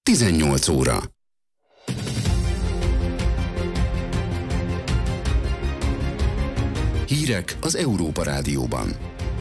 18 óra. Hírek az Európa Rádióban.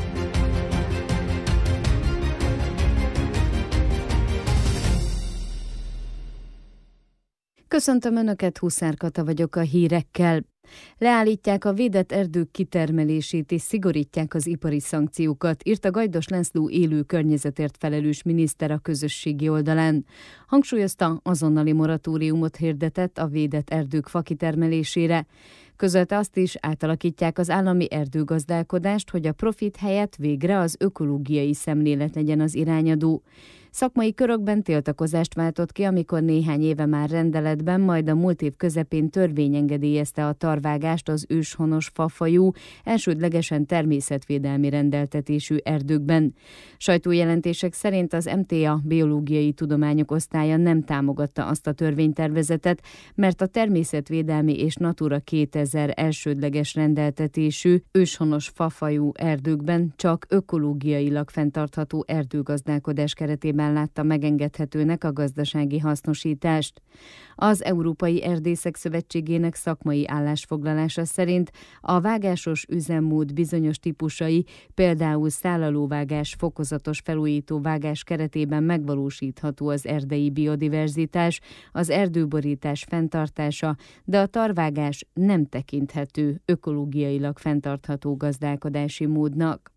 Köszöntöm Önöket, Huszár Kata vagyok a hírekkel. Leállítják a védett erdők kitermelését és szigorítják az ipari szankciókat, írta Gajdos László élő környezetért felelős miniszter a közösségi oldalán. Hangsúlyozta, azonnali moratóriumot hirdetett a védett erdők fakitermelésére. Közölte azt is, átalakítják az állami erdőgazdálkodást, hogy a profit helyett végre az ökológiai szemlélet legyen az irányadó. Szakmai körökben tiltakozást váltott ki, amikor néhány éve már rendeletben, majd a múlt év közepén törvény engedélyezte a tarvágást az őshonos fafajú, elsődlegesen természetvédelmi rendeltetésű erdőkben. Sajtójelentések szerint az MTA Biológiai Tudományok Osztálya nem támogatta azt a törvénytervezetet, mert a természetvédelmi és Natura 2000 elsődleges rendeltetésű őshonos fafajú erdőkben csak ökológiailag fenntartható erdőgazdálkodás keretében látta megengedhetőnek a gazdasági hasznosítást. Az Európai Erdészek Szövetségének szakmai állásfoglalása szerint a vágásos üzemmód bizonyos típusai, például szállalóvágás, fokozatos felújító vágás keretében megvalósítható az erdei biodiverzitás, az erdőborítás fenntartása, de a tarvágás nem tekinthető ökológiailag fenntartható gazdálkodási módnak.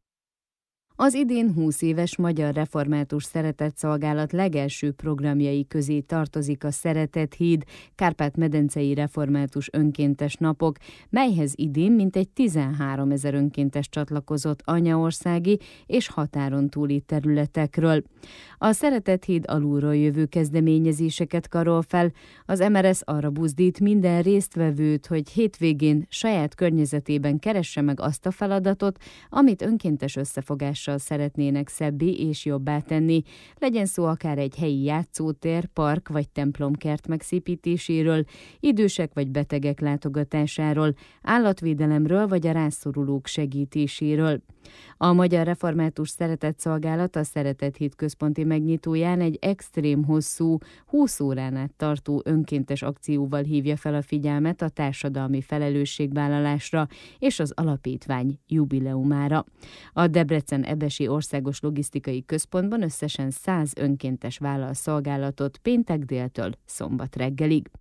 Az idén 20 éves Magyar Református Szeretetszolgálat legelső programjai közé tartozik a Szeretethíd Kárpát-medencei református önkéntes napok, melyhez idén mintegy 13 000 önkéntes csatlakozott anyaországi és határon túli területekről. A Szeretethíd alulról jövő kezdeményezéseket karol fel, az MRS arra buzdít minden résztvevőt, hogy hétvégén saját környezetében keresse meg azt a feladatot, amit önkéntes összefogással szeretnének szebbé és jobbá tenni. Legyen szó akár egy helyi játszótér, park vagy templomkert megszépítéséről, idősek vagy betegek látogatásáról, állatvédelemről vagy a rászorulók segítéséről. A Magyar Református Szeretetszolgálat a Szeretethíd központi megnyitóján egy extrém hosszú, 20 órán át tartó önkéntes akcióval hívja fel a figyelmet a társadalmi felelősségvállalásra és az alapítvány jubileumára. A Debrecen-Ebesi Országos Logisztikai Központban összesen 100 önkéntes vállal szolgálatot péntek déltől szombat reggelig.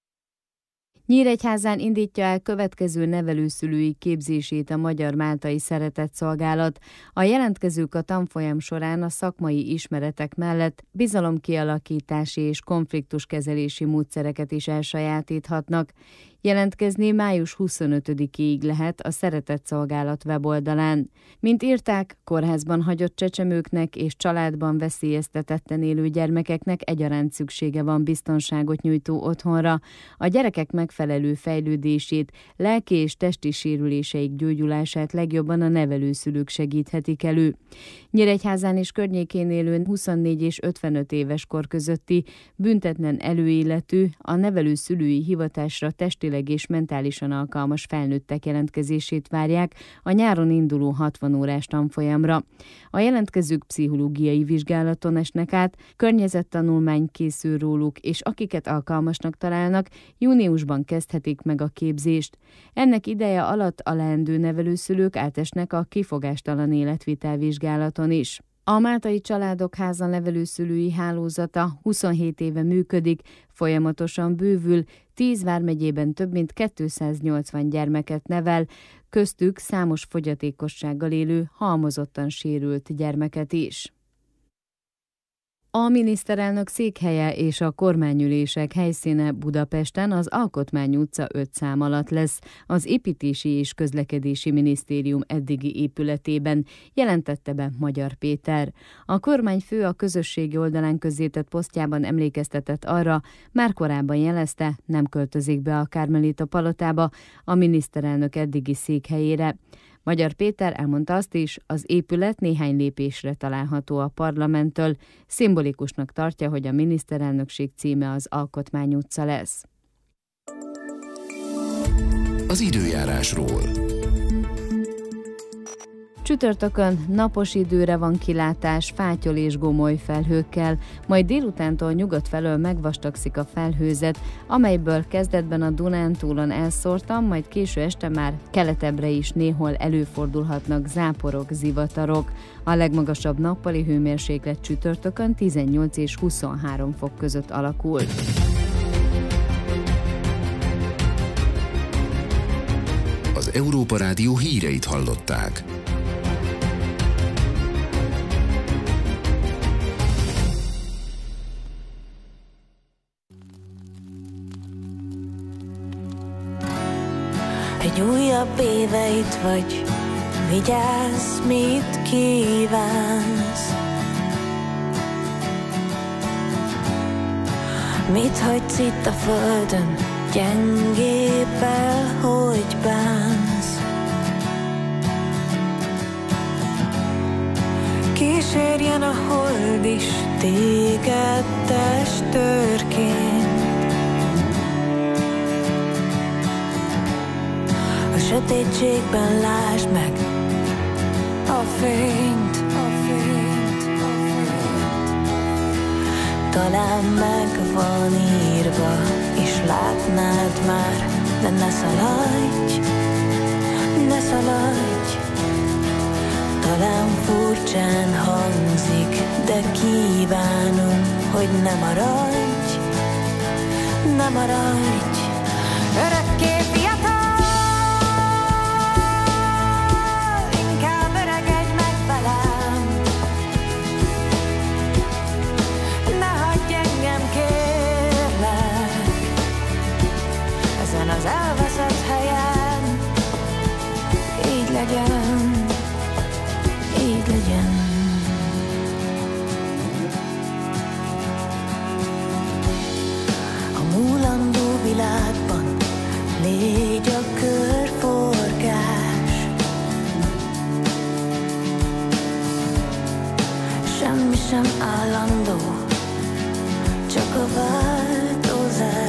Nyíregyházán indítja el következő nevelőszülői képzését a Magyar-Máltai Szeretetszolgálat. A jelentkezők a tanfolyam során a szakmai ismeretek mellett bizalomkialakítási és konfliktuskezelési módszereket is elsajátíthatnak. Jelentkezni május 25-ig lehet a Szeretetszolgálat weboldalán. Mint írták, kórházban hagyott csecsemőknek és családban veszélyeztetetten élő gyermekeknek egyaránt szüksége van biztonságot nyújtó otthonra. A gyerekek megfelelő fejlődését, lelki és testi sérüléseik gyógyulását legjobban a nevelőszülők segíthetik elő. Nyíregyházán és környékén élő 24 és 55 éves kor közötti büntetlen előéletű, a nevelőszülői hivatásra testileg és mentálisan alkalmas felnőttek jelentkezését várják a nyáron induló 60 órás tanfolyamra. A jelentkezők pszichológiai vizsgálaton esnek át, környezettanulmány készül róluk, és akiket alkalmasnak találnak, júniusban kezdhetik meg a képzést. Ennek ideje alatt a leendő nevelőszülők átesnek a kifogástalan életvitel vizsgálaton is. A Máltai Családok Háza nevelőszülői hálózata 27 éve működik, folyamatosan bővül, 10 vármegyében több mint 280 gyermeket nevel, köztük számos fogyatékossággal élő, halmozottan sérült gyermeket is. A miniszterelnök székhelye és a kormányülések helyszíne Budapesten az Alkotmány utca 5 szám alatt lesz, az Építési és Közlekedési Minisztérium eddigi épületében, jelentette be Magyar Péter. A kormányfő a közösségi oldalán közzétett posztjában emlékeztetett arra, már korábban jelezte, nem költözik be a Kármelita palotába, a miniszterelnök eddigi székhelyére. Magyar Péter elmondta azt is, az épület néhány lépésre található a parlamenttől, szimbolikusnak tartja, hogy a miniszterelnökség címe az Alkotmány utca lesz. Az időjárásról. Csütörtökön napos időre van kilátás, fátyol és gomoly felhőkkel, majd délutántól nyugat felől megvastagszik a felhőzet, amelyből kezdetben a Dunántúlon elszórtan, majd késő este már keletebbre is néhol előfordulhatnak záporok, zivatarok. A legmagasabb nappali hőmérséklet csütörtökön 18 és 23 fok között alakul. Az Európa Rádió híreit hallották. Egy újabb éve itt vagy, vigyázz, mit kívánsz. Mit hagysz itt a földön, gyengébbel, hogy bánsz. Kísérjen a hold is téged testőrként. A sötétségben lásd meg a fényt, a fényt, a fényt. Talán meg van írva, és látnád már, de ne szaladj, ne szaladj. Talán furcsán hangzik, de kívánom, hogy ne maradj, ne maradj. Örökké fiatal. Az elveszett helyen, így legyen, így legyen. A múlandó világban légy a körforgás. Semmi sem állandó, csak a változás.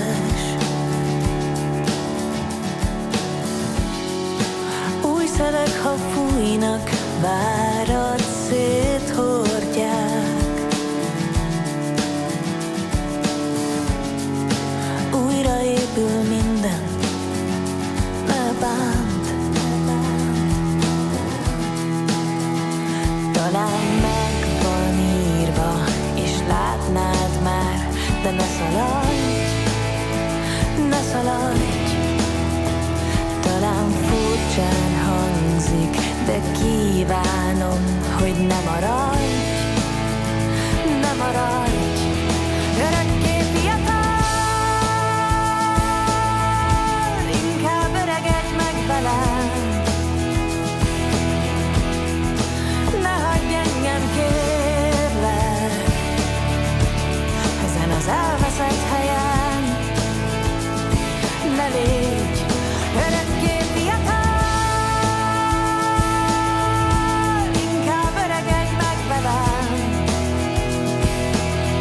Szelek, ha fújnak, várat széthordják. Újra épül minden, ne bánt. Talán meg van írva, és látnád már, de ne szaladj, ne szaladj. Talán furcsán hangzik, de kívánom, hogy ne maradj, ne maradj. Örökké fiatal, inkább öregedj meg velem. Ne hagyj engem, kérlek, ezen az elveszett helyen. Ne légy örökké fiatal, inkább öregedj meg velem.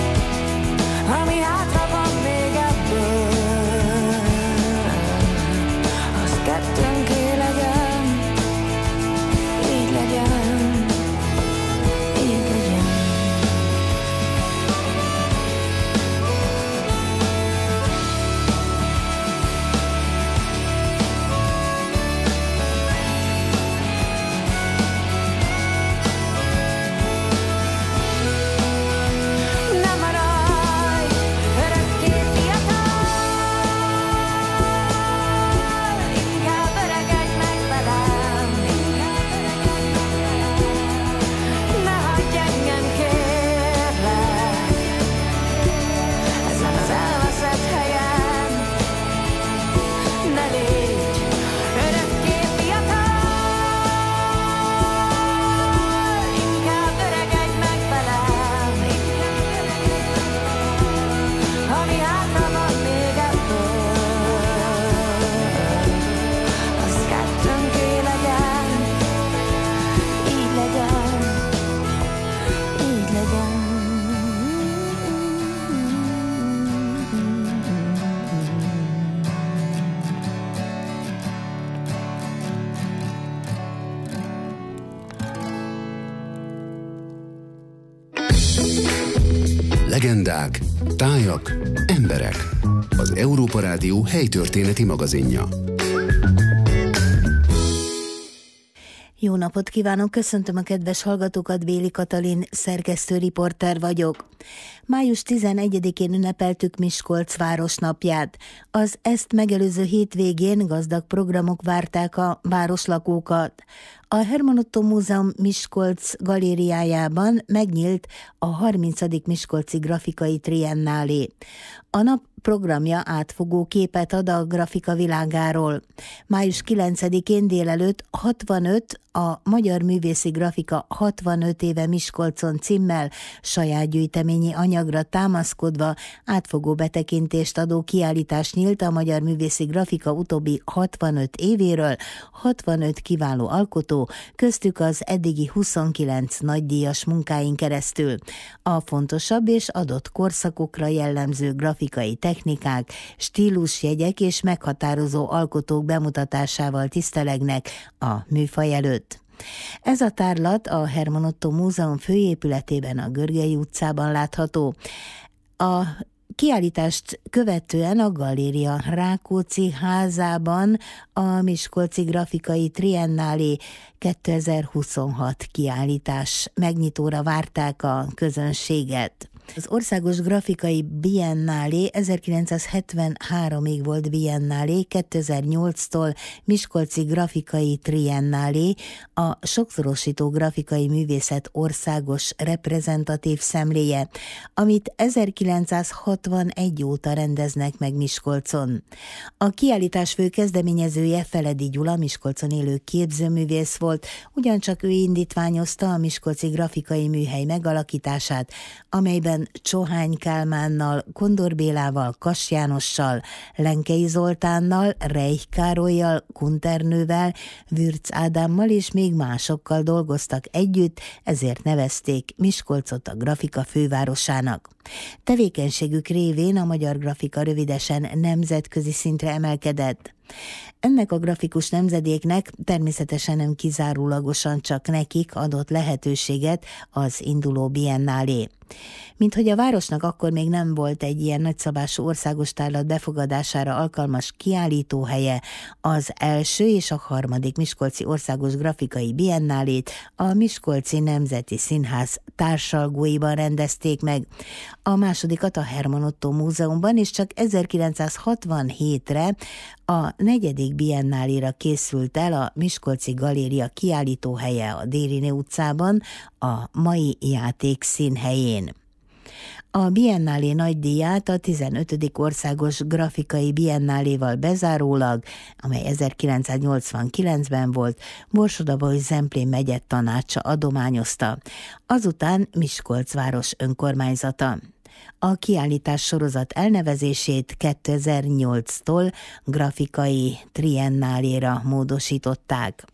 Legendák, tájak, emberek. Az Európa Rádió helytörténeti magazinja. Jó napot kívánok, köszöntöm a kedves hallgatókat, Béli Katalin, szerkesztő riporter vagyok. Május 11-én ünnepeltük Miskolc városnapját. Az ezt megelőző hétvégén gazdag programok várták a városlakókat. A Herman Ottó Múzeum Miskolc galériájában megnyílt a 30. Miskolci grafikai triennálé. A nap programja átfogó képet ad a grafika világáról. Május 9-én délelőtt 65 a Magyar Művészi Grafika 65 éve Miskolcon címmel saját gyűjteményi anyagra támaszkodva átfogó betekintést adó kiállítás nyílt a Magyar Művészi Grafika utóbbi 65 évéről, 65 kiváló alkotó, köztük az eddigi 29 nagydíjas munkáin keresztül. A fontosabb és adott korszakokra jellemző grafikai technikák, stílusjegyek és meghatározó alkotók bemutatásával tisztelegnek a műfaj előtt. Ez a tárlat a Herman Ottó Múzeum főépületében, a Görgei utcában látható. A kiállítást követően a galéria Rákóczi házában a Miskolci Grafikai Triennálé 2026 kiállítás megnyitóra várták a közönséget. Az Országos Grafikai Biennálé 1973-ig volt biennálé, 2008-tól Miskolci Grafikai Triennálé, a sokszorosító grafikai művészet országos reprezentatív szemléje, amit 1961 óta rendeznek meg Miskolcon. A kiállítás fő kezdeményezője Feledi Gyula, Miskolcon élő képzőművész volt, ugyancsak ő indítványozta a Miskolci Grafikai Műhely megalakítását, amelyben Csohány Kálmánnal, Kondor Bélával, Kass Jánossal, Lenkei Zoltánnal, Reich Károllyal, Kunternővel, Würz Ádámmal és még másokkal dolgoztak együtt, ezért nevezték Miskolcot a grafika fővárosának. Tevékenységük révén a magyar grafika rövidesen nemzetközi szintre emelkedett. Ennek a grafikus nemzedéknek természetesen nem kizárólagosan csak nekik adott lehetőséget az induló biennálé. Minthogy a városnak akkor még nem volt egy ilyen nagyszabású országos tárlat befogadására alkalmas kiállítóhelye, az első és a harmadik Miskolci Országos Grafikai Biennálét a Miskolci Nemzeti Színház társalgóiban rendezték meg. A másodikat a Herman Ottó Múzeumban, és csak 1967-re a negyedik biennáléra készült el a Miskolci Galéria kiállítóhelye a Dériné utcában, a mai Játékszín helyén. A biennálé nagydíját a 15. Országos Grafikai Biennáléval bezárólag, amely 1989-ben volt, Borsod-Abaúj-Zemplén megye tanácsa adományozta, azután Miskolc város önkormányzata. A kiállítás sorozat elnevezését 2008-tól grafikai triennáléra módosították.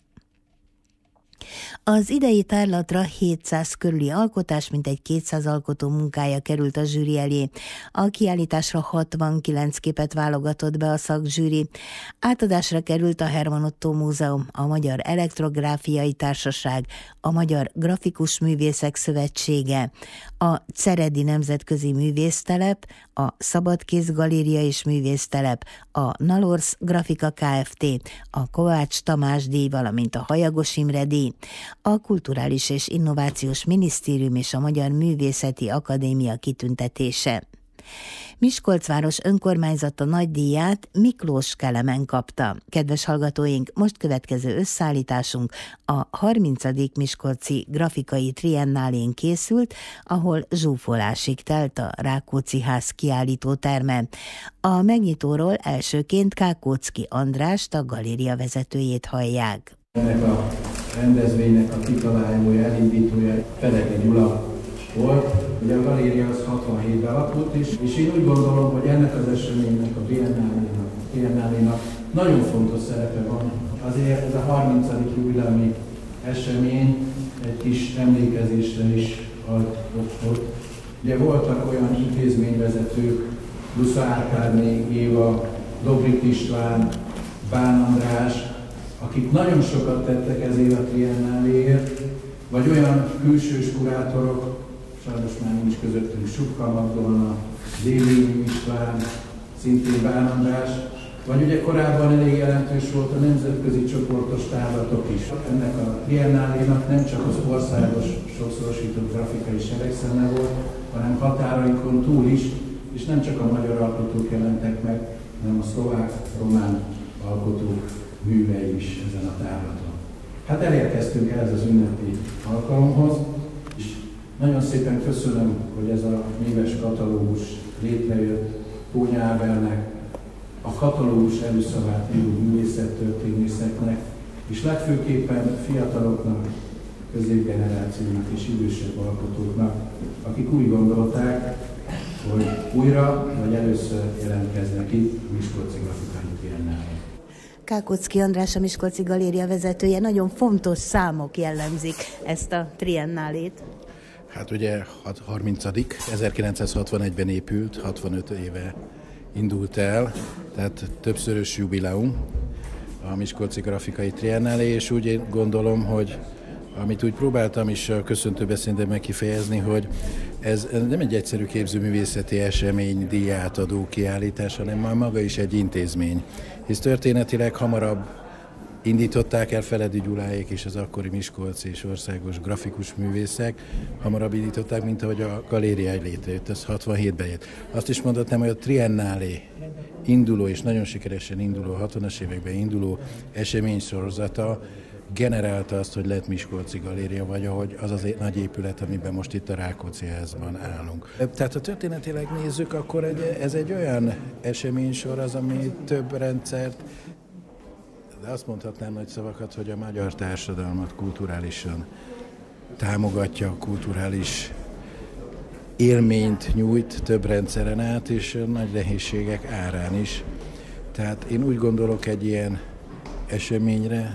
Az idei tárlatra 700 körüli alkotás, mintegy 200 alkotó munkája került a zsűri elé. A kiállításra 69 képet válogatott be a szakzsűri. Átadásra került a Herman Ottó Múzeum, a Magyar Elektrográfiai Társaság, a Magyar Grafikus Művészek Szövetsége, a Ceredi Nemzetközi Művésztelep, a Szabadkéz Galéria és Művésztelep, a Nalorsz Grafika Kft., a Kovács Tamás díj, valamint a Hajagos Imre díj, a Kulturális és Innovációs Minisztérium és a Magyar Művészeti Akadémia kitüntetése. Miskolc város önkormányzata nagydíját Miklós Kelemen kapta. Kedves hallgatóink, most következő összeállításunk a 30. Miskolci Grafikai Triennálén készült, ahol zsúfolásig telt a Rákóczi ház kiállítóterme. A megnyitóról elsőként Kákóczky Andrást, a galéria vezetőjét hallják. Ennek a rendezvénynek a kitalálója, elindítója Feledi Gyula volt. Ugye a galéria az 67-ben alakult is, és én úgy gondolom, hogy ennek az eseménynek, a biennálénak nagyon fontos szerepe van. Azért ez a 30. jubileumi esemény egy kis emlékezésre is ad ott. Ugye voltak olyan intézményvezetők, Dusza Árpádné Éva, Dobrik István, Bán András, akik nagyon sokat tettek ezért a triennáléért, vagy olyan külsős kurátorok, sajnos már nincs közöttünk Sukka Magdolna, Déli István, szintén Bán András, vagy ugye korábban elég jelentős volt a nemzetközi csoportos távlatok is. Ennek a triennálénak nem csak az országos sokszorosított grafikai seregszeme volt, hanem határainkon túl is, és nem csak a magyar alkotók jelentek meg, hanem a szlovák, román alkotók művei is ezen a távlaton. Hát elérkeztünk ehhez az ünnepi alkalomhoz, és nagyon szépen köszönöm, hogy ez a műves katalógus létrejött Kónya Ábelnek, a katalógus előszavát író művészettörténészeknek, és legfőképpen fiataloknak, középgenerációnak és idősebb alkotóknak, akik úgy gondolták, hogy újra vagy először jelentkeznek itt a Miskolci Grafikai Triennálén. Kákocki András, a Miskolci Galéria vezetője, nagyon fontos számok jellemzik ezt a triennálét. Hát ugye 30. 1961-ben épült, 65 éve indult el, tehát többszörös jubileum a Miskolci Grafikai Triennálé, és úgy gondolom, hogy amit úgy próbáltam is a köszöntőbeszédemben kifejezni, hogy ez nem egy egyszerű képzőművészeti esemény, díjátadó kiállítás, hanem már maga is egy intézmény. Hisz történetileg hamarabb indították el Feledi Gyuláék és az akkori miskolci és országos grafikus művészek, hamarabb indították, mint ahogy a galéria létrejött, ez 67-ben jött. Azt is mondhatnám, hogy a Triennálé induló és nagyon sikeresen induló, 60-as években induló eseménysorozata generálta azt, hogy lett Miskolci Galéria, vagy ahogy az az nagy épület, amiben most itt a Rákóczi-házban állunk. Tehát ha történetileg nézzük, akkor ez egy olyan eseménysor, az, ami több rendszert, de azt mondhatnám nagy szavakat, hogy a magyar társadalmat kulturálisan támogatja, a kulturális élményt nyújt több rendszeren át, és nagy nehézségek árán is. Tehát én úgy gondolok egy ilyen eseményre,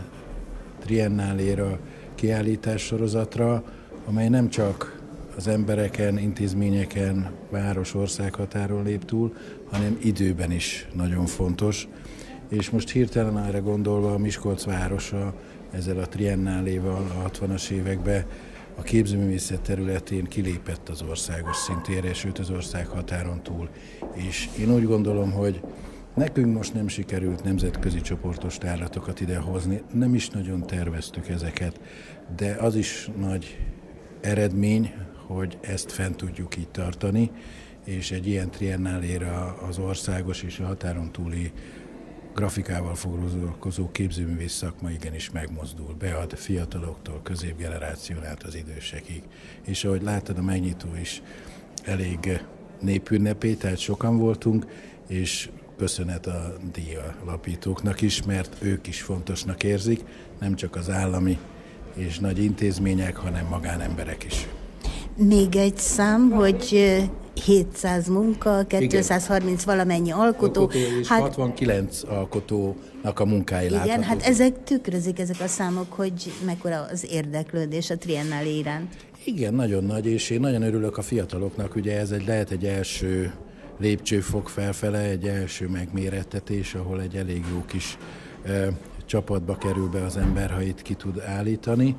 triennáléra, kiállítássorozatra, amely nem csak az embereken, intézményeken, város, országhatáron lép túl, hanem időben is nagyon fontos. És most hirtelen erre gondolva a Miskolc városa ezzel a triennáléval a 60-as években a képzőművészet területén kilépett az országos szintére, sőt az ország határon túl. És én úgy gondolom, hogy nekünk most nem sikerült nemzetközi csoportos tárlatokat idehozni, nem is nagyon terveztük ezeket, de az is nagy eredmény, hogy ezt fent tudjuk így tartani, és egy ilyen triennáléra az országos és a határon túli grafikával foglalkozó képzőművész szakma igenis megmozdul, bead fiataloktól, középgeneráción át az idősekig. És ahogy láttad, a megnyitó is elég népünnepé, tehát sokan voltunk, és köszönet a díjalapítóknak is, mert ők is fontosnak érzik, nem csak az állami és nagy intézmények, hanem magánemberek is. Még egy szám, hogy 700 munka, 230 igen. Valamennyi alkotó. És 69 alkotónak a munkái láthatók. Igen, hát ezek tükrözik, ezek a számok, hogy mekkora az érdeklődés a triennálé iránt. Igen, nagyon nagy, és én nagyon örülök a fiataloknak, ugye ez lehet egy első lépcsőfok felfele, egy első megmérettetés, ahol egy elég jó kis csapatba kerül be az ember, ha itt ki tud állítani.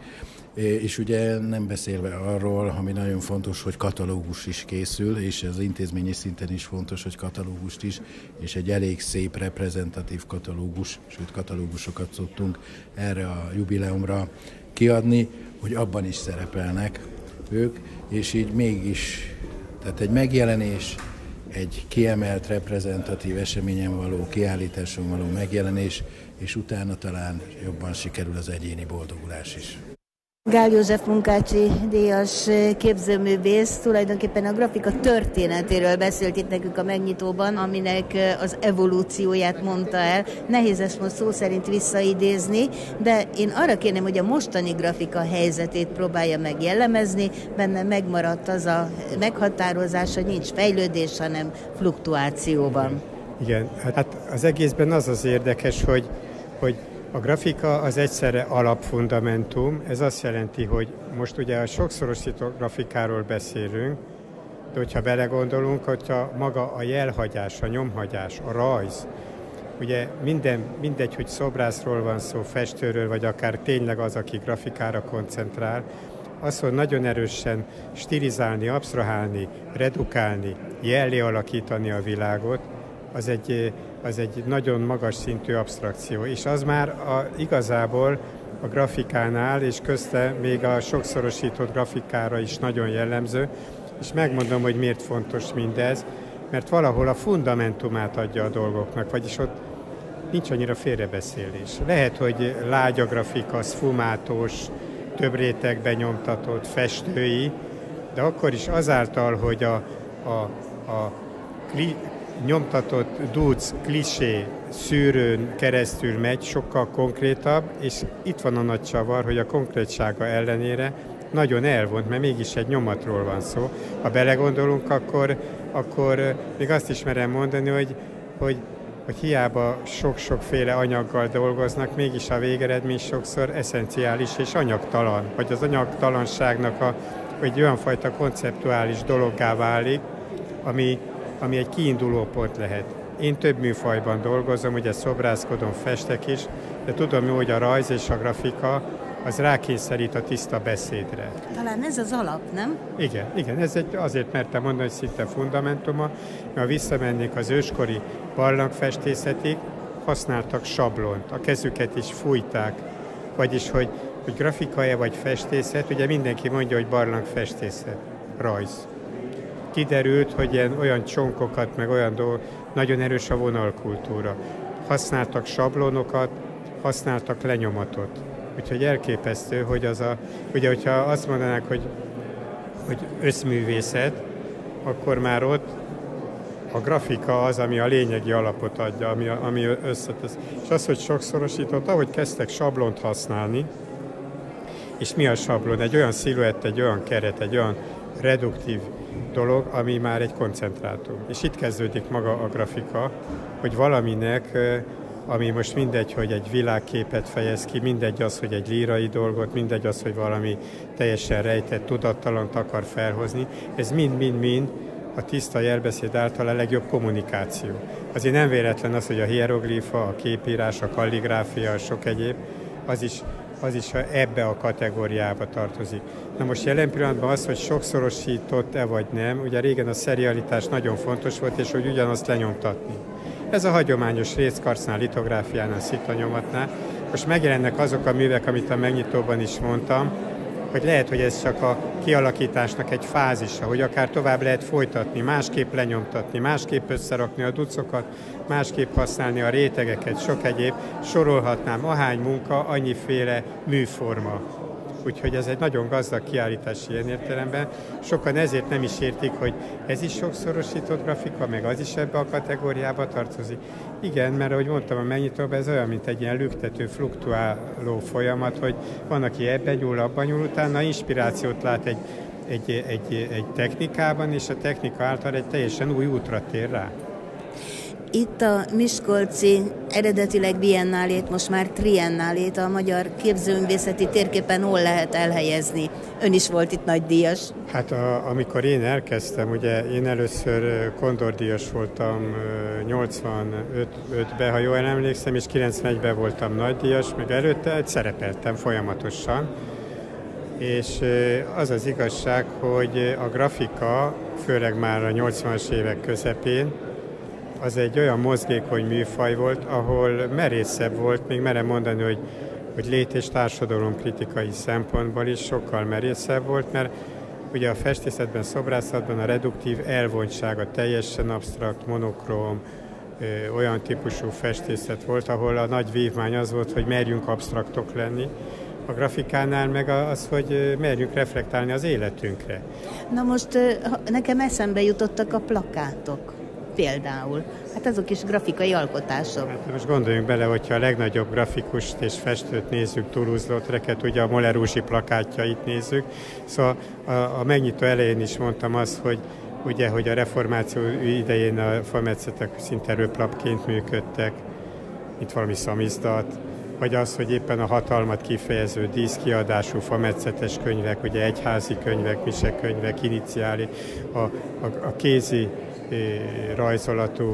És ugye nem beszélve arról, ami nagyon fontos, hogy katalógus is készül, és az intézményi szinten is fontos, hogy katalógust is, és egy elég szép reprezentatív katalógus, sőt katalógusokat szoktunk erre a jubileumra kiadni, hogy abban is szerepelnek ők, és így mégis, tehát egy megjelenés, egy kiemelt reprezentatív eseményen való, kiállításon való megjelenés, és utána talán jobban sikerül az egyéni boldogulás is. Gál József Munkácsi díjas képzőművész tulajdonképpen a grafika történetéről beszélt itt nekünk a megnyitóban, aminek az evolúcióját mondta el. Nehéz ezt most szó szerint visszaidézni, de én arra kérném, hogy a mostani grafika helyzetét próbálja meg jellemezni, benne megmaradt az a meghatározás, hogy nincs fejlődés, hanem fluktuáció van. Igen, hát az egészben az érdekes, hogy a grafika az egyszerre alapfundamentum, ez azt jelenti, hogy most ugye a sokszorosított grafikáról beszélünk, de hogyha belegondolunk, hogyha maga a jelhagyás, a nyomhagyás, a rajz, ugye mindegy, hogy szobrászról van szó, festőről, vagy akár tényleg az, aki grafikára koncentrál, az, hogy nagyon erősen stilizálni, absztrahálni, redukálni, jellé alakítani a világot, az egy nagyon magas szintű absztrakció, és az már igazából a grafikánál, és közte még a sokszorosított grafikára is nagyon jellemző, és megmondom, hogy miért fontos mindez, mert valahol a fundamentumát adja a dolgoknak, vagyis ott nincs annyira félrebeszélés. Lehet, hogy lágy a grafika, szfumátós, több rétegben nyomtatott, festői, de akkor is azáltal, hogy a nyomtatott duc, klisé szűrőn keresztül megy, sokkal konkrétabb, és itt van a nagy csavar, hogy a konkrétsága ellenére nagyon elvont, mert mégis egy nyomatról van szó. Ha belegondolunk, akkor még azt is merem mondani, hogy hiába sok-sokféle anyaggal dolgoznak, mégis a végeredmény sokszor eszenciális és anyagtalan, vagy az anyagtalanságnak egy olyan fajta konceptuális dologgá válik, ami egy kiinduló pont lehet. Én több műfajban dolgozom, ugye szobrászkodom, festek is, de tudom, hogy a rajz és a grafika az rákényszerít a tiszta beszédre. Talán ez az alap, nem? Igen, ez azért mertem mondani, hogy szinte fundamentuma, mert ha visszamennék az őskori barlangfestészetig, használtak sablont, a kezüket is fújták, vagyis, hogy grafika-e vagy festészet, ugye mindenki mondja, hogy barlangfestészet, rajz. Kiderült, hogy olyan csonkokat, meg olyan nagyon erős a vonalkultúra. Használtak sablonokat, használtak lenyomatot. Úgyhogy elképesztő, hogy ugye, hogyha azt mondanák, hogy összművészet, akkor már ott a grafika az, ami a lényegi alapot adja, ami összetesz. És az, hogy sokszorosított, ahogy kezdtek sablont használni, és mi a sablon? Egy olyan sziluett, egy olyan keret, egy olyan reduktív dolog, ami már egy koncentrátum. És itt kezdődik maga a grafika, hogy valaminek, ami most mindegy, hogy egy világképet fejez ki, mindegy az, hogy egy lírai dolgot, mindegy az, hogy valami teljesen rejtett, tudattalant akar felhozni, ez mind-mind-mind a tiszta jelbeszéd által a legjobb kommunikáció. Azért nem véletlen az, hogy a hieroglifa, a képírás, a kalligráfia, a sok egyéb, az is ebbe a kategóriába tartozik. Na most jelen pillanatban az, hogy sokszorosított-e vagy nem, ugye régen a szerialitás nagyon fontos volt, és hogy ugyanazt lenyomtatni. Ez a hagyományos részkarcnál, litográfiánál, szitanyomatnál. Most megjelennek azok a művek, amit a megnyitóban is mondtam, hogy lehet, hogy ez csak a kialakításnak egy fázisa, hogy akár tovább lehet folytatni, másképp lenyomtatni, másképp összerakni a ducokat, másképp használni a rétegeket, sok egyéb, sorolhatnám, ahány munka, annyiféle műforma. Úgyhogy ez egy nagyon gazdag kiállítás ilyen értelemben. Sokan ezért nem is értik, hogy ez is sokszorosított grafika, meg az is ebbe a kategóriába tartozik. Igen, mert ahogy mondtam a megnyitóban, ez olyan, mint egy ilyen lüktető, fluktuáló folyamat, hogy van, aki ebben nyúl, abban nyúl, utána inspirációt lát egy technikában, és a technika által egy teljesen új útra tér rá. Itt a miskolci eredetileg biennálét, most már triennálét a magyar képzőművészeti térképen hol lehet elhelyezni? Ön is volt itt nagydíjas. Hát amikor én elkezdtem, ugye én először kondordíjas voltam 85-ben, ha jól emlékszem, és 91-ben voltam nagydíjas, meg előtte szerepeltem folyamatosan. És az az igazság, hogy a grafika, főleg már a 80-as évek közepén, az egy olyan mozgékony műfaj volt, ahol merészebb volt, még merem mondani, hogy lét- és társadalomkritikai szempontból is sokkal merészebb volt, mert ugye a festészetben, szobrászatban a reduktív elvontság, a teljesen absztrakt, monokróm, olyan típusú festészet volt, ahol a nagy vívmány az volt, hogy merjünk absztraktok lenni. A grafikánál meg az, hogy merjünk reflektálni az életünkre. Na most nekem eszembe jutottak a plakátok. Például. Hát azok is grafikai alkotások. Hát most gondoljunk bele, hogyha a legnagyobb grafikust és festőt nézzük, Toulouse-Lautrecet, ugye a Moulin Rouge-i plakátjait nézzük. Szóval a megnyitó elején is mondtam azt, hogy a reformáció idején a fametszetek szinte röplapként működtek, itt valami szamizdat, vagy az, hogy éppen a hatalmat kifejező díszkiadású fametszetes könyvek, ugye egyházi könyvek, misekönyvek, iniciáli, a kézi rajzolatú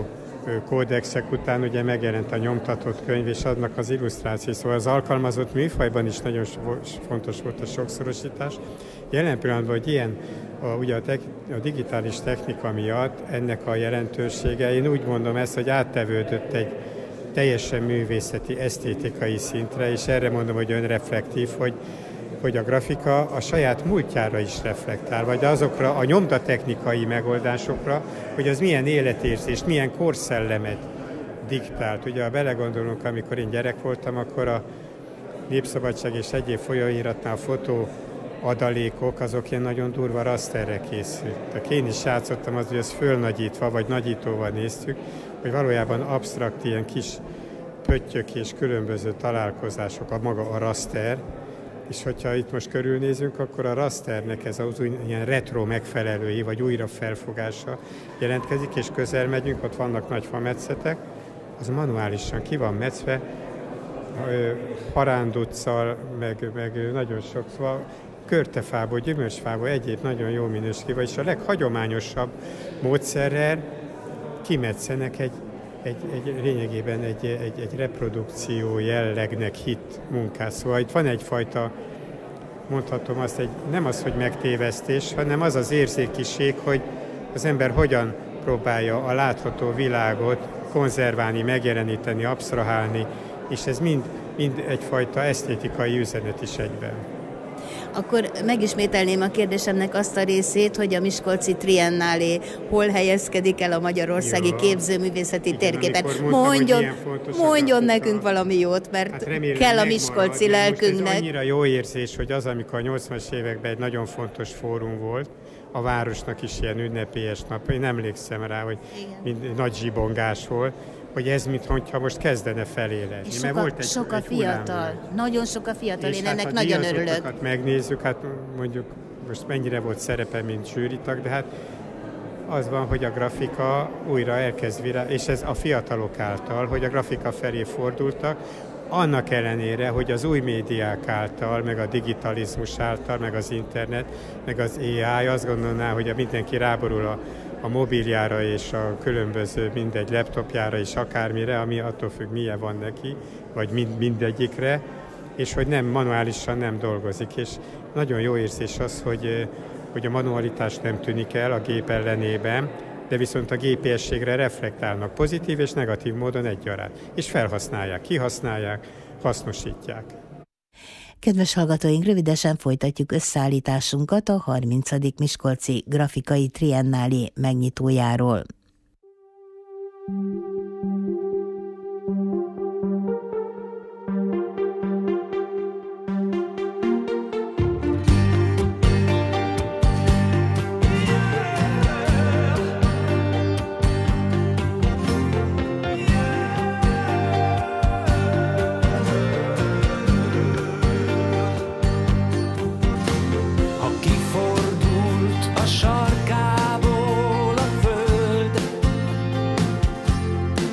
kódexek után ugye megjelent a nyomtatott könyv, és adnak az illusztráció. Szóval az alkalmazott műfajban is nagyon fontos volt a sokszorosítás. Jelen pillanatban, hogy ilyen ugye a digitális technika miatt ennek a jelentősége, én úgy mondom ezt, hogy áttevődött egy teljesen művészeti, esztétikai szintre, és erre mondom, hogy önreflektív, hogy a grafika a saját múltjára is reflektál, vagy azokra a nyomtatechnikai megoldásokra, hogy az milyen életérzést, milyen korszellemet diktált. Ugye, ha belegondolunk, amikor én gyerek voltam, akkor a Népszabadság és egyéb folyóiratnál fotó adalékok, azok ilyen nagyon durva rasterre készültek. Én is játszottam az, hogy ezt fölnagyítva vagy nagyítóval néztük, hogy valójában absztrakt ilyen kis pöttyök és különböző találkozások, a maga a raster, és hogyha itt most körülnézünk, akkor a rasternek ez az ilyen retro megfelelői, vagy újra felfogása jelentkezik, és közel megyünk, ott vannak nagy fametszetek, az manuálisan ki van metszve, haránduccal, meg nagyon sok, szóval körtefából, gyümölcsfából, egyéb nagyon jó minőségű, vagyis a leghagyományosabb módszerrel kimetszenek lényegében egy reprodukció jellegnek hit munkát. Szóval itt van egyfajta, mondhatom azt, nem az, hogy megtévesztés, hanem az az érzékiség, hogy az ember hogyan próbálja a látható világot konzerválni, megjeleníteni, absztrahálni, és ez mind egyfajta esztétikai üzenet is egyben. Akkor megismételném a kérdésemnek azt a részét, hogy a Miskolci Triennálé hol helyezkedik el a magyarországi képzőművészeti térképen. Mondjon nekünk valami jót, mert kell a miskolci lelkünknek. Ez annyira jó érzés, hogy az, amikor a 80-as években egy nagyon fontos fórum volt, a városnak is ilyen ünnepélyes nap, én emlékszem rá, hogy nagy zsibongás volt, hogy ez mintha most kezdene feléledni. És sok a fiatal, nagyon sok a fiatal, én ennek hát nagyon örülök. Megnézzük, hát mondjuk most mennyire volt szerepe, mint zsűritag, de hát az van, hogy a grafika újra elkezd és ez a fiatalok által, hogy a grafika felé fordultak, annak ellenére, hogy az új médiák által, meg a digitalizmus által, meg az internet, meg az AI, azt gondolná, hogy mindenki ráborul a mobiljára és a különböző mindegy laptopjára és akármire, ami attól függ, milyen van neki, vagy mindegyikre, és hogy nem manuálisan nem dolgozik. És nagyon jó érzés az, hogy a manualitás nem tűnik el a gép ellenében, de viszont a gépiességre reflektálnak pozitív és negatív módon egyaránt. És felhasználják, kihasználják, hasznosítják. Kedves hallgatóink, rövidesen folytatjuk összeállításunkat a 30. Miskolci Grafikai Triennálé megnyitójáról. Sarkából a föld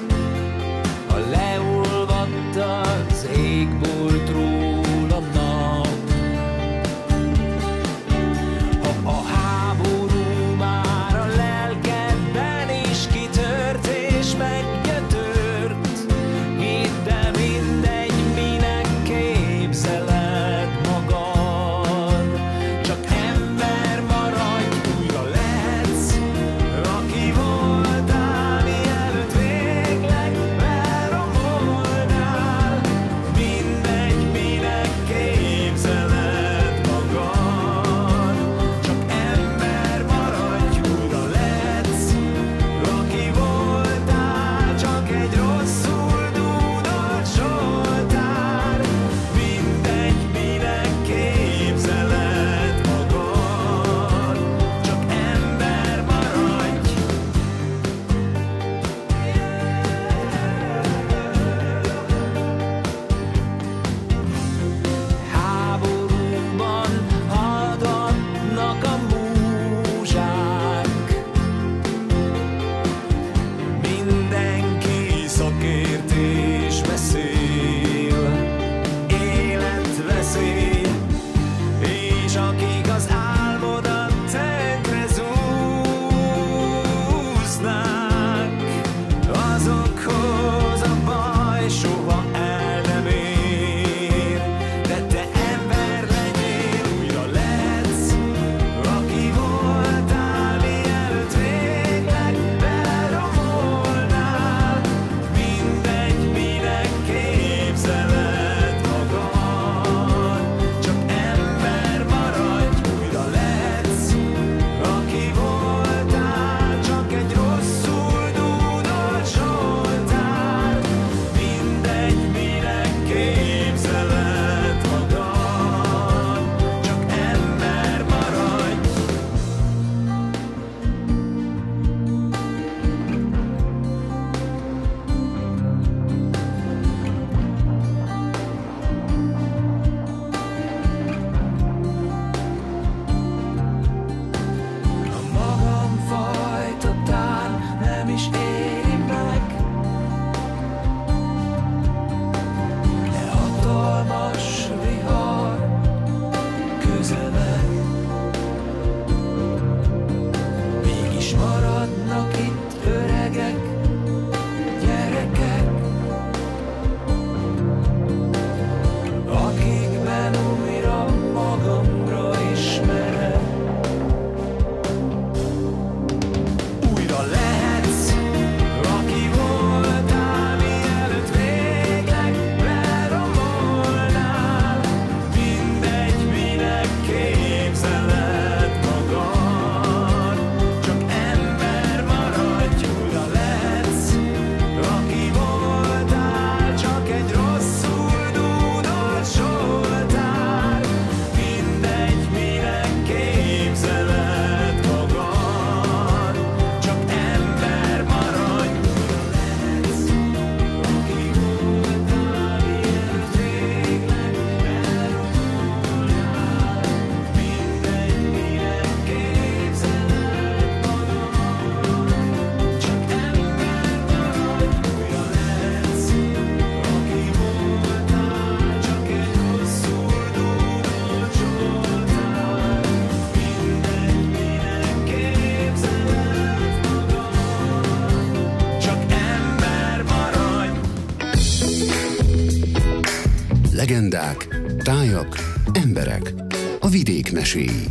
Legendák, tájak, emberek. A vidék meséi.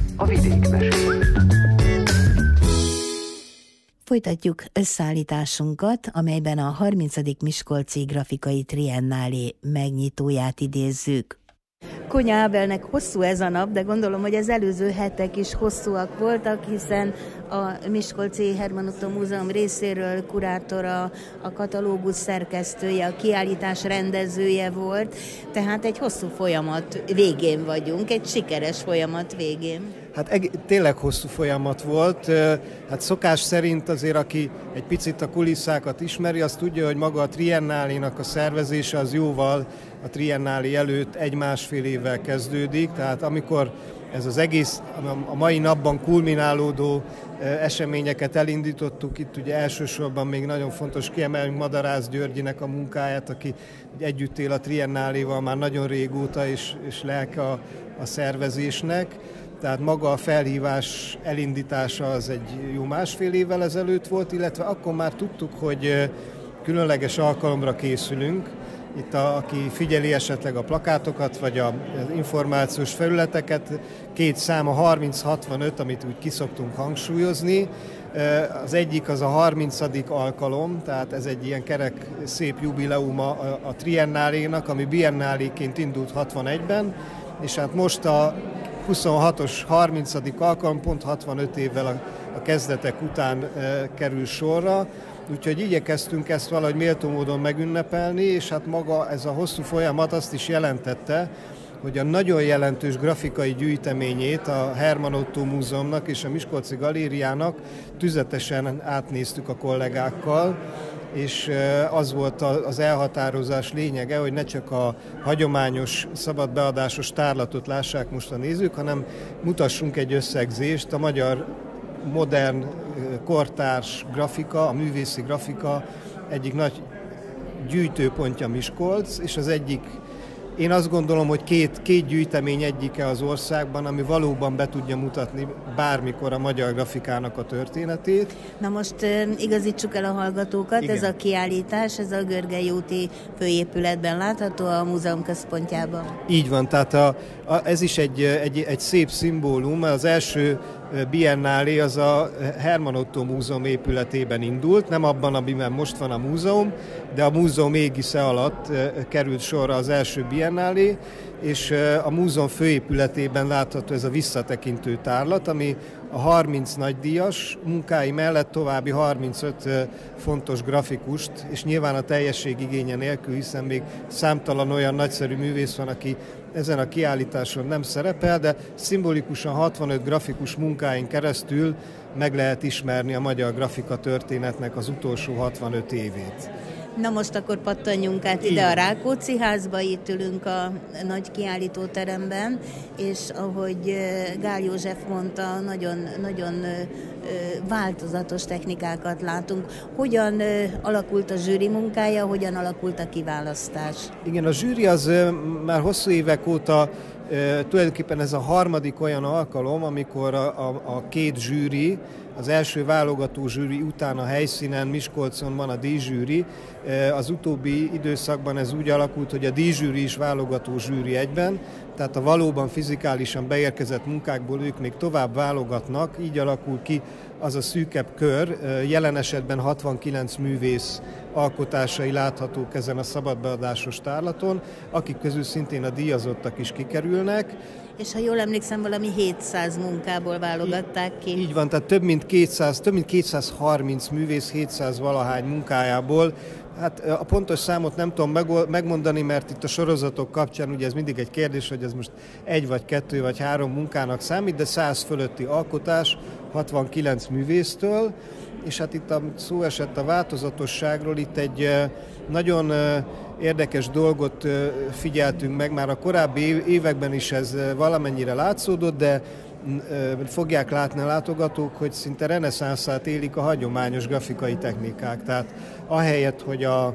Folytatjuk összeállításunkat, amelyben a 30. Miskolci Grafikai Triennálé megnyitóját idézzük. Kónya Ábelnek hosszú ez a nap, de gondolom, hogy az előző hetek is hosszúak voltak, hiszen a Miskolci Herman Otto Múzeum részéről kurátora, a katalógus szerkesztője, a kiállítás rendezője volt, tehát egy hosszú folyamat végén vagyunk, egy sikeres folyamat végén. Hát tényleg hosszú folyamat volt. Hát szokás szerint azért, aki egy picit a kulisszákat ismeri, az tudja, hogy maga a Triennálénak a szervezése az jóval a Triennálé előtt 1-1,5 évvel kezdődik. Tehát amikor ez az egész a mai napban kulminálódó eseményeket elindítottuk, itt ugye elsősorban még nagyon fontos kiemelni Madarász Györgyinek a munkáját, aki együtt él a Triennáléval már nagyon régóta, és lelke a szervezésnek. Tehát maga a felhívás elindítása az egy jó 1,5 évvel ezelőtt volt, illetve akkor már tudtuk, hogy különleges alkalomra készülünk. Itt aki figyeli esetleg a plakátokat, vagy az információs felületeket, 2 szám a 30-65, amit úgy kiszoktunk hangsúlyozni. Az egyik az a 30. alkalom, tehát ez egy ilyen kerek, szép jubileuma a Triennálénak, ami biennáléként indult 61-ben, és hát most a 26-os 30. alkalom pont 65 évvel a kezdetek után kerül sorra, úgyhogy igyekeztünk ezt valahogy méltó módon megünnepelni, és hát maga ez a hosszú folyamat azt is jelentette, hogy a nagyon jelentős grafikai gyűjteményét a Herman Otto Múzeumnak és a Miskolci Galériának tüzetesen átnéztük a kollégákkal, és az volt az elhatározás lényege, hogy ne csak a hagyományos szabadbeadásos tárlatot lássák most a nézők, hanem mutassunk egy összegzést. A magyar modern kortárs grafika, a művészi grafika egyik nagy gyűjtőpontja Miskolc, és az egyik, én azt gondolom, hogy két gyűjtemény egyike az országban, ami valóban be tudja mutatni bármikor a magyar grafikának a történetét. Na most igazítsuk el a hallgatókat, igen. Ez a kiállítás, ez a Görgei úti főépületben látható, a múzeum központjában. Így van, tehát ez is egy szép szimbólum, az első biennálé az a Herman Otto Múzeum épületében indult, nem abban, amiben most van a múzeum, de a múzeum égisze alatt került sorra az első biennálé, és a múzeum főépületében látható ez a visszatekintő tárlat, ami a 30 nagydíjas munkái mellett további 35 fontos grafikust, és nyilván a teljesség igénye nélkül, hiszen még számtalan olyan nagyszerű művész van, aki ezen a kiállításon nem szerepel, de szimbolikusan 65 grafikus munkáin keresztül meg lehet ismerni a magyar grafika történetnek az utolsó 65 évét. Na most akkor pattanjunk át ide a Rákóczi házba, itt ülünk a nagy kiállítóteremben, és ahogy Gál József mondta, nagyon változatos technikákat látunk. Hogyan alakult a zsűri munkája, hogyan alakult a kiválasztás? Igen, a zsűri az már hosszú évek óta tulajdonképpen ez a harmadik olyan alkalom, amikor a két zsűri, az első válogató zsűri után a helyszínen, Miskolcon van a díjzsűri. Az utóbbi időszakban ez úgy alakult, hogy a díjzsűri is válogató zsűri egyben, tehát a valóban fizikálisan beérkezett munkákból ők még tovább válogatnak, így alakul ki az a szűkebb kör, jelen esetben 69 művész alkotásai láthatók ezen a szabadbeadásos tárlaton, akik közül szintén a díjazottak is kikerülnek. És ha jól emlékszem, valami 700 munkából válogatták ki. Így van, tehát több mint 230 művész 700 valahány munkájából. Hát a pontos számot nem tudom megmondani, mert itt a sorozatok kapcsán ugye ez mindig egy kérdés, hogy ez most 1 vagy 2 vagy 3 munkának számít, de 100 fölötti alkotás 69 művésztől, és hát itt szó esett a változatosságról, itt egy nagyon érdekes dolgot figyeltünk meg, már a korábbi években is ez valamennyire látszódott, de fogják látni a látogatók, hogy szinte reneszánszát élik a hagyományos grafikai technikák. Tehát ahelyett, hogy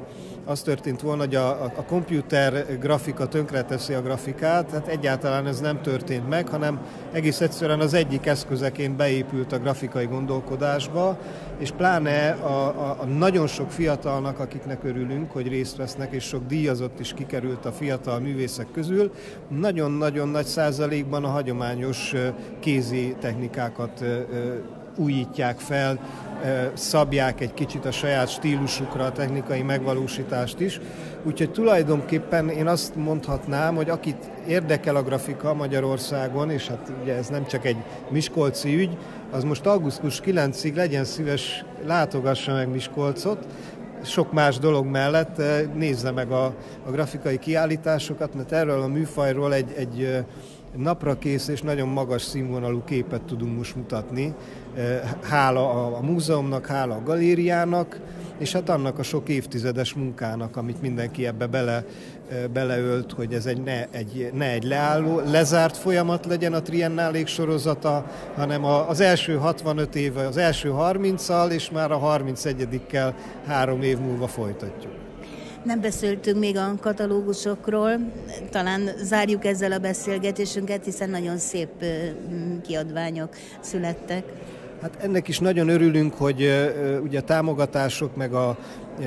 az történt volna, hogy a komputer grafika tönkreteszi a grafikát, hát egyáltalán ez nem történt meg, hanem egész egyszerűen az egyik eszközeként beépült a grafikai gondolkodásba, és pláne a nagyon sok fiatalnak, akiknek örülünk, hogy részt vesznek, és sok díjazott is kikerült a fiatal művészek közül, nagyon-nagyon nagy százalékban a hagyományos kézi technikákat újítják fel, szabják egy kicsit a saját stílusukra a technikai megvalósítást is. Úgyhogy tulajdonképpen én azt mondhatnám, hogy akit érdekel a grafika Magyarországon, és hát ugye ez nem csak egy miskolci ügy, az most augusztus 9-ig legyen szíves, látogassa meg Miskolcot, sok más dolog mellett nézze meg a grafikai kiállításokat, mert erről a műfajról egy naprakész és nagyon magas színvonalú képet tudunk most mutatni. Hála a múzeumnak, hála a galériának, és hát annak a sok évtizedes munkának, amit mindenki ebbe beleölt, hogy ez ne egy leálló, lezárt folyamat legyen a triennálék sorozata, hanem az első 65 év, az első 30-al, és már a 31-kel 3 év múlva folytatjuk. Nem beszéltünk még a katalógusokról, talán zárjuk ezzel a beszélgetésünket, hiszen nagyon szép kiadványok születtek. Hát ennek is nagyon örülünk, hogy ugye a támogatások meg a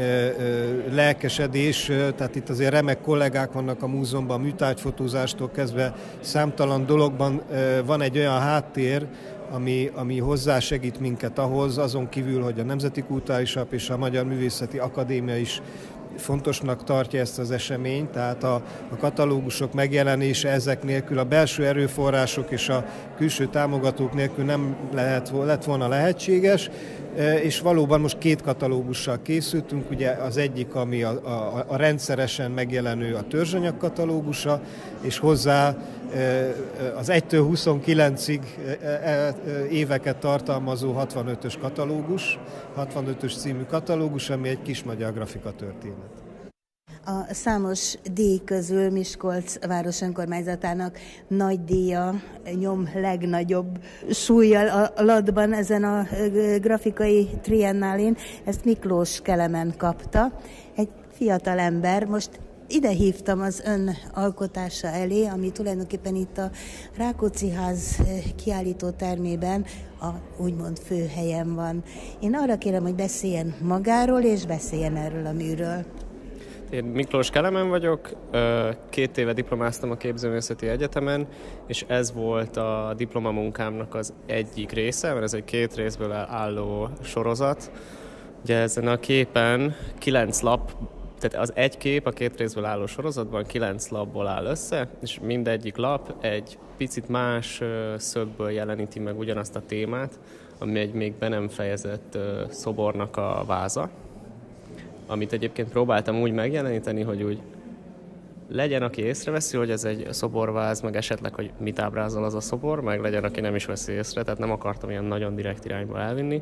lelkesedés, tehát itt azért remek kollégák vannak a múzeumban, a műtárgyfotózástól kezdve számtalan dologban van egy olyan háttér, ami hozzásegít minket ahhoz, azon kívül, hogy a Nemzeti Kulturális Alap és a Magyar Művészeti Akadémia is fontosnak tartja ezt az eseményt, tehát a katalógusok megjelenése ezek nélkül, a belső erőforrások és a külső támogatók nélkül nem lett volna lehetséges, és valóban most 2 katalógussal készültünk, ugye az egyik, ami a rendszeresen megjelenő a törzsanyag katalógusa, és hozzá az 1-től 29-ig éveket tartalmazó 65-ös katalógus, 65-ös című katalógus, ami egy kis magyar grafika történet. A számos díj közül Miskolc város önkormányzatának nagy díja nyom legnagyobb súllyal a latban ezen a grafikai triennálén. Ezt Miklós Kelemen kapta. Egy fiatal ember, most ide hívtam az ön alkotása elé, ami tulajdonképpen itt a Rákóczi-ház kiállító termében a úgymond főhelyen van. Én arra kérem, hogy beszéljen magáról, és beszéljen erről a műről. Én Miklós Kelemen vagyok, 2 éve diplomáztam a Képzőművészeti Egyetemen, és ez volt a diplomamunkámnak az egyik része, mert ez egy 2 részből álló sorozat. Ugye ezen a képen 9 lap, tehát az egy kép a 2 részből álló sorozatban 9 lapból áll össze, és mindegyik lap egy picit más szögből jeleníti meg ugyanazt a témát, ami egy még be nem fejezett szobornak a váza, amit egyébként próbáltam úgy megjeleníteni, hogy úgy legyen, aki észreveszi, hogy ez egy szoborváz, meg esetleg, hogy mit ábrázol az a szobor, meg legyen, aki nem is veszi észre, tehát nem akartam ilyen nagyon direkt irányba elvinni.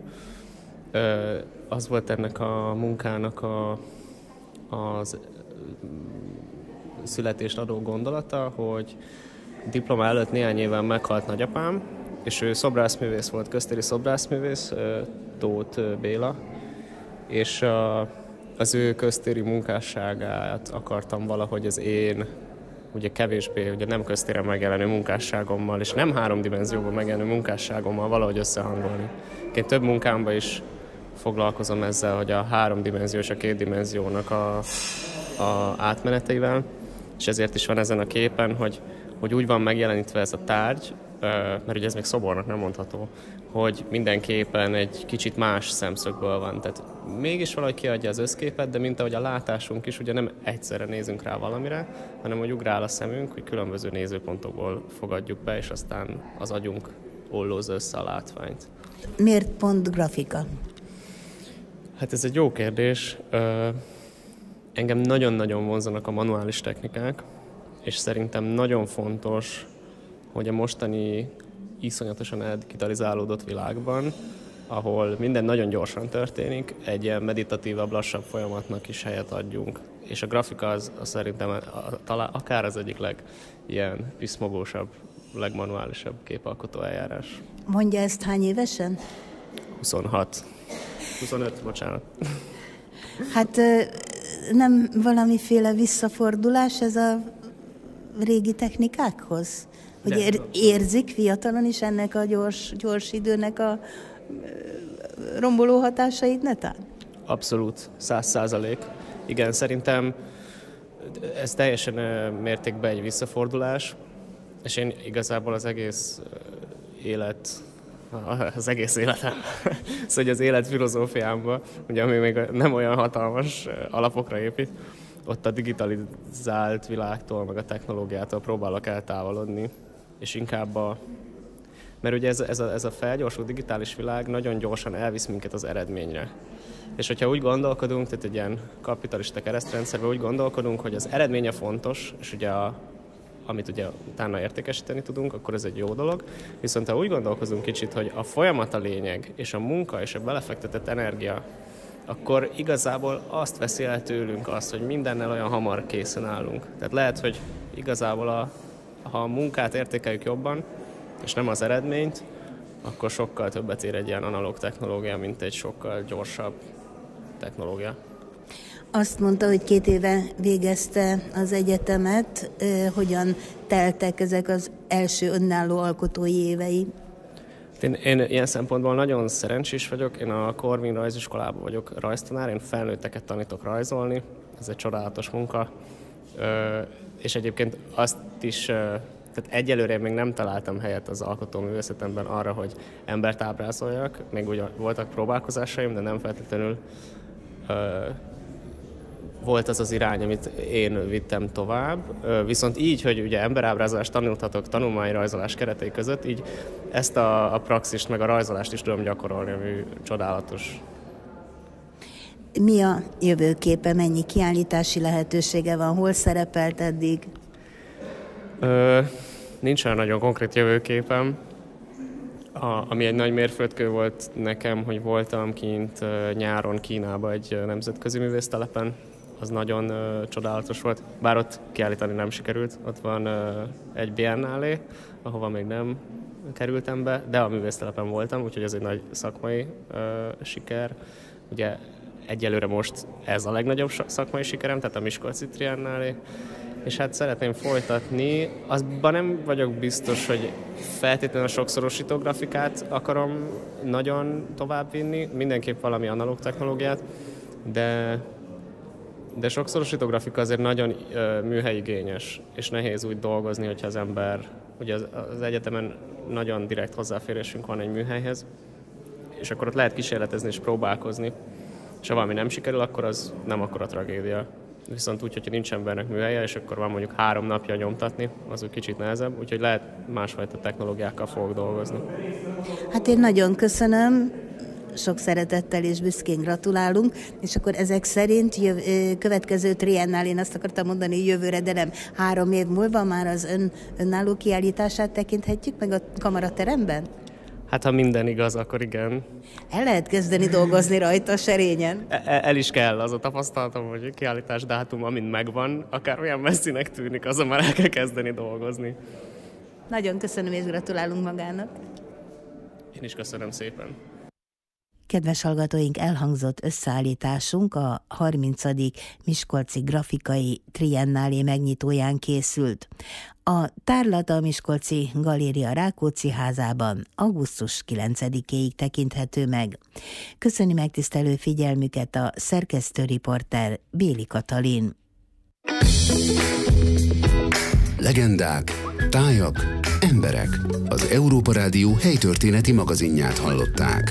Az volt ennek a munkának az születést adó gondolata, hogy diploma előtt néhány éven meghalt nagyapám, és ő szobrászművész volt, köztéri szobrászművész, Tóth Béla, és az ő köztéri munkásságát akartam valahogy az én, ugye kevésbé, ugye nem köztéren megjelenő munkásságommal, és nem 3 dimenzióban megjelenő munkásságommal valahogy összehangolni. Én több munkámban is foglalkozom ezzel, hogy a 3 dimenzió és a 2 dimenziónak a átmeneteivel, és ezért is van ezen a képen, hogy úgy van megjelenítve ez a tárgy, mert ugye ez még szobornak nem mondható, hogy mindenképpen egy kicsit más szemszögből van. Tehát mégis valahogy kiadja az összképet, de mint ahogy a látásunk is, ugye nem egyszerre nézünk rá valamire, hanem hogy ugrál a szemünk, hogy különböző nézőpontokból fogadjuk be, és aztán az agyunk ollózza össze a látványt. Miért pont grafika? Hát ez egy jó kérdés. Engem nagyon-nagyon vonzanak a manuális technikák, és szerintem nagyon fontos, hogy a mostani iszonyatosan eldigitalizálódott világban, ahol minden nagyon gyorsan történik, egy ilyen meditatívabb, lassabb folyamatnak is helyet adjunk. És a grafika az szerintem talán akár az egyik ilyen piszmogósabb, legmanuálisabb képalkotó eljárás. Mondja ezt hány évesen? 25, bocsánat. Hát nem valamiféle visszafordulás ez a régi technikákhoz? Hogy érzik fiatalon is ennek a gyors időnek a romboló hatásait netán? Abszolút, 100%. Igen, szerintem ez teljesen mértékben egy visszafordulás, és én igazából az egész életem, szóval az élet filozófiámban, ugye, ami még nem olyan hatalmas alapokra épít, ott a digitalizált világtól, meg a technológiától próbálok eltávolodni, és inkább mert ugye ez a felgyorsult digitális világ nagyon gyorsan elvisz minket az eredményre. És hogyha úgy gondolkodunk, tehát egy ilyen kapitalista keresztrendszerben úgy gondolkodunk, hogy az eredménye fontos, és ugye amit ugye utána értékesíteni tudunk, akkor ez egy jó dolog. Viszont ha úgy gondolkozunk kicsit, hogy a folyamat a lényeg, és a munka és a belefektetett energia, akkor igazából azt veszi el tőlünk azt, hogy mindennel olyan hamar készen állunk. Tehát lehet, hogy igazából ha a munkát értékeljük jobban, és nem az eredményt, akkor sokkal többet ér egy ilyen analóg technológia, mint egy sokkal gyorsabb technológia. Azt mondta, hogy 2 éve végezte az egyetemet. Hogyan teltek ezek az első önálló alkotói évei? Én ilyen szempontból nagyon szerencsés vagyok. Én a Corvin rajziskolában vagyok rajztanár, én felnőtteket tanítok rajzolni. Ez egy csodálatos munka. És egyébként azt is, tehát egyelőre még nem találtam helyet az alkotóművészetemben arra, hogy embert ábrázoljak. Még ugye voltak próbálkozásaim, de nem feltétlenül volt az az irány, amit én vittem tovább. Viszont így, hogy ugye emberábrázolást tanulhatok tanulmányrajzolás keretei között, így ezt a praxist meg a rajzolást is tudom gyakorolni, ami csodálatos. Mi a jövőképe, mennyi kiállítási lehetősége van, hol szerepelt eddig? Nincs olyan nagyon konkrét jövőképem. Ami egy nagy mérföldkő volt nekem, hogy voltam kint nyáron Kínában egy nemzetközi művésztelepen. Az nagyon csodálatos volt, bár ott kiállítani nem sikerült. Ott van egy biennálé, ahova még nem kerültem be, de a művésztelepen voltam, úgyhogy ez egy nagy szakmai siker. Ugye egyelőre most ez a legnagyobb szakmai sikerem, tehát a Miskolci Triennálé. És hát szeretném folytatni. Azban nem vagyok biztos, hogy feltétlenül a sokszorosító grafikát akarom nagyon továbbvinni, mindenképp valami analóg technológiát, de sokszorosító grafika azért nagyon műhelyigényes, és nehéz úgy dolgozni, hogyha az ember, ugye az egyetemen nagyon direkt hozzáférésünk van egy műhelyhez, és akkor ott lehet kísérletezni és próbálkozni, és ha valami nem sikerül, akkor az nem akkora tragédia. Viszont úgy, hogyha nincs embernek műhelye, és akkor van mondjuk 3 napja nyomtatni, az úgy kicsit nehezebb, úgyhogy lehet másfajta technológiákkal fogok dolgozni. Hát én nagyon köszönöm, sok szeretettel és büszkén gratulálunk, és akkor ezek szerint következő triennálén azt akartam mondani jövőre, de nem 3 év múlva már az önálló kiállítását tekinthetjük meg a kamarateremben? Hát ha minden igaz, akkor igen. El lehet kezdeni dolgozni rajta serényen? El is kell, az a tapasztalatom, hogy a kiállítás dátuma mind megvan, akár olyan messzinek tűnik, azon már el kell kezdeni dolgozni. Nagyon köszönöm és gratulálunk magának. Én is köszönöm szépen. Kedves hallgatóink, elhangzott összeállításunk a 30. Miskolci Grafikai Triennálé megnyitóján készült. A tárlat a Miskolci Galéria Rákóczi házában augusztus 9-éig tekinthető meg. Köszöni megtisztelő figyelmüket a szerkesztőriporter Béli Katalin. Legendák, tájak, emberek. Az Európa Rádió helytörténeti magazinját hallották.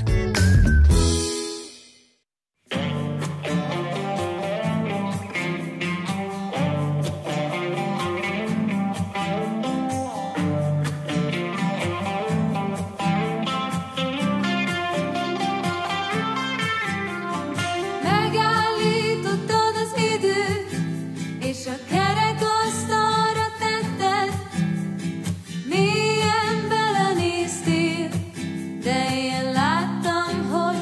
Mélyen belenéztél, de én láttam, hogy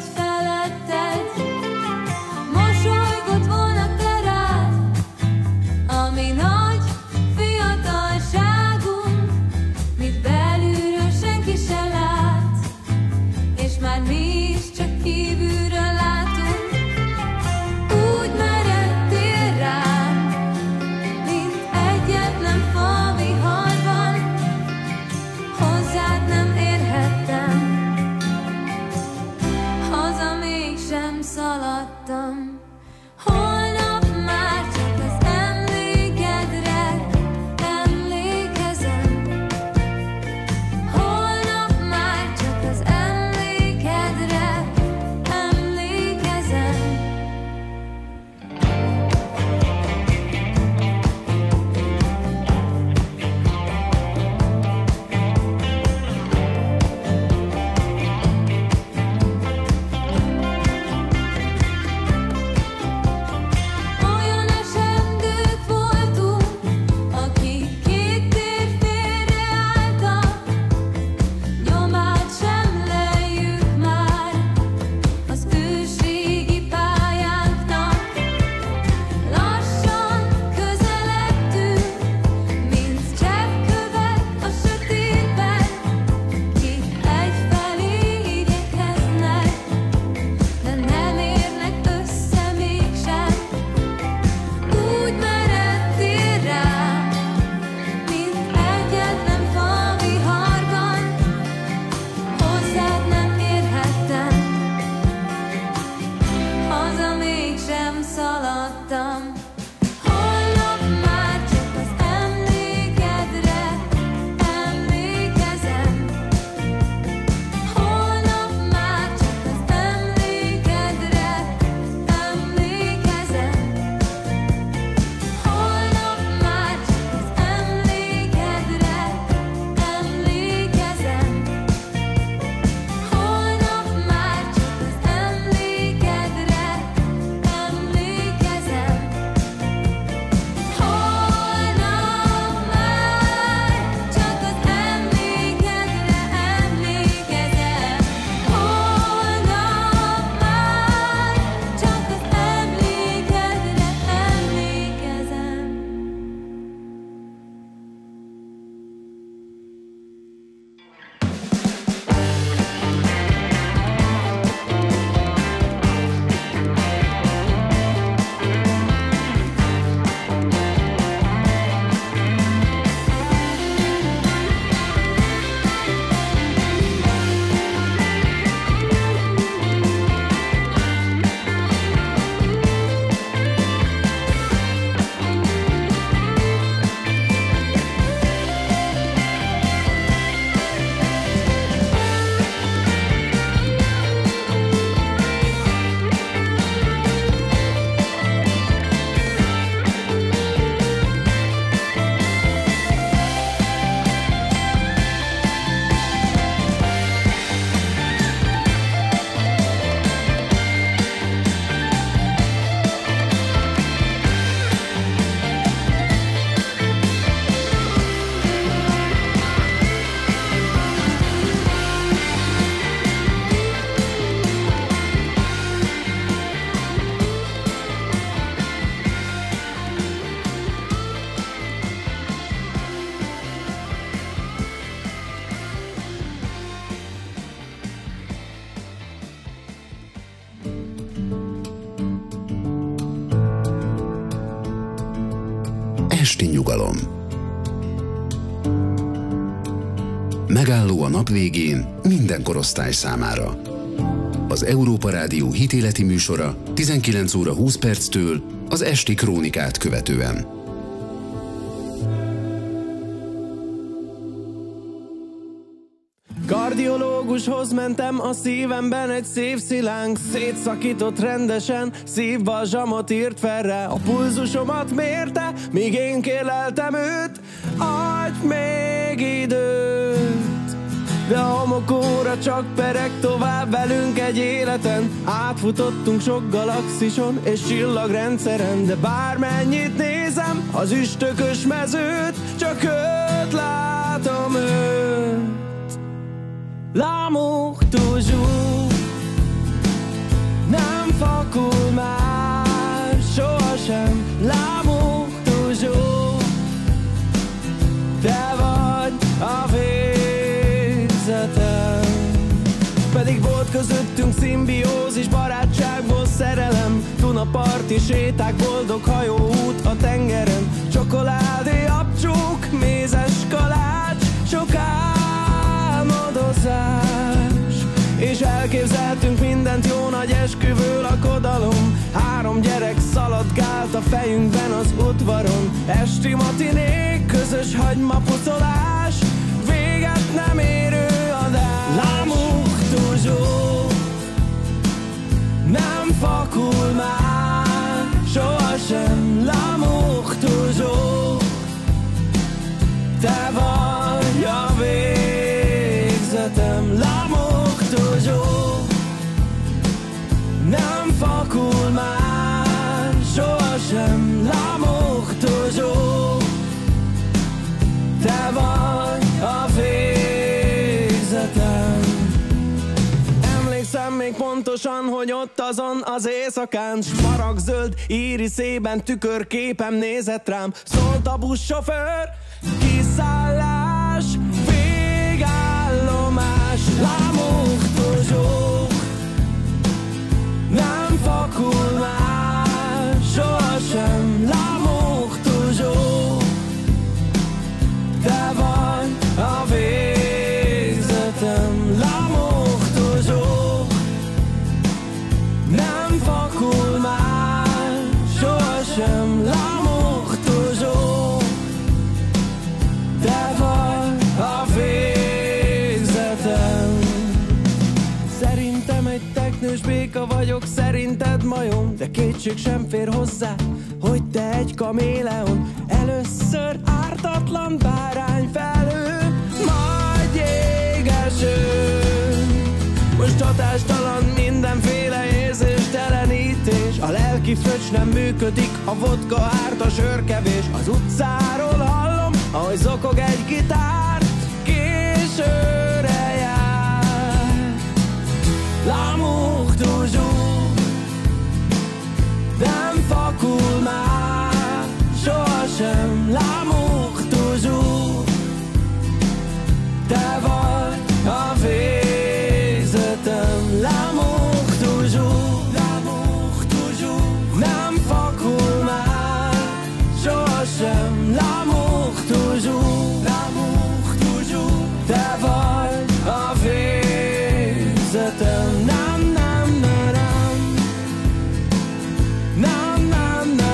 esti nyugalom. Megálló a nap végén minden korosztály számára. Az Európa Rádió hitéleti műsora 19 óra 20 perctől az esti krónikát követően. Kardiológushoz mentem, a szívemben egy szívszilánk szétszakított rendesen, szívbalzsamot írt fel rá, a pulzusomat mérte, míg én kérleltem őt, adj még időt. De a homokóra csak pereg tovább velünk egy életen, átfutottunk sok galaxison és csillagrendszeren, de bármennyit nézem az üstökös mezőt, csak őt látom, őt. L'amour toujours nem fakul már sohasem. L'amour toujours, te vagy a végzetem. Pedig volt közöttünk szimbiózis, barátságból szerelem, Dunaparti séták, boldog hajóút a tengeren, csokoládé, abcsók, mézes kalács, sok és elképzeltünk mindent, jó nagy esküvő lakodalom. 3 gyerek szaladgált a fejünkben az udvaron, esti matinék, közös hagymapucolás, véget nem érő adás. L'amour toujours nem fakul már sohasem. L'amour toujours, te vagy a végzetem. L'amour toujours nem fakul már sohasem. L'amour toujours, te vagy a végzetem. Emlékszem még pontosan, hogy ott azon az éjszakán, smaragdzöld íriszében tükörképem nézett rám. Szólt a buszsofőr, kiszállás, végállomás. L'amour toujours nem fakul már sohasem. L'amour toujours, te vagy a végzetem. L'amour toujours nem fakul már sohasem. L'amour toujours, te vagy a végzetem. Szerintem egy teknős béka vagyok, szerinted majom, de kétség sem fér hozzá, hogy te egy kaméleon. Először ártatlan bárányfelhő, majd jégeső. Most hatástalan mindenféle érzéstelenítés, a lelki fröccs nem működik, a vodka árt, a sörkevés. Az utcáról hallom, ahogy zokog egy gitár, későre jár. L'amour toujours nem fakul már sohasem. L'amour toujours, te vagy a végzetem. L'amour toujours nem fakul már sohasem. L'amour toujours, te vagy a végzetem. Nem, nem, nem, nem, nem, nem,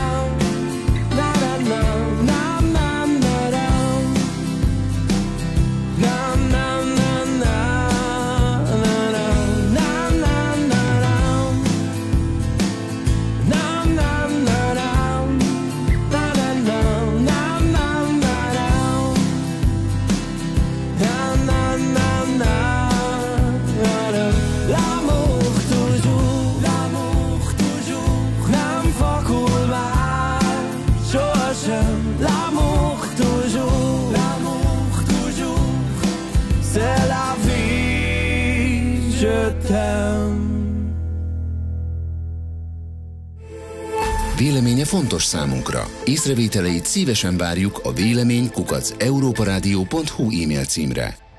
Véleménye fontos számunkra. Észrevételeit szívesen várjuk a vélemény@europaradio.hu e-mail címre.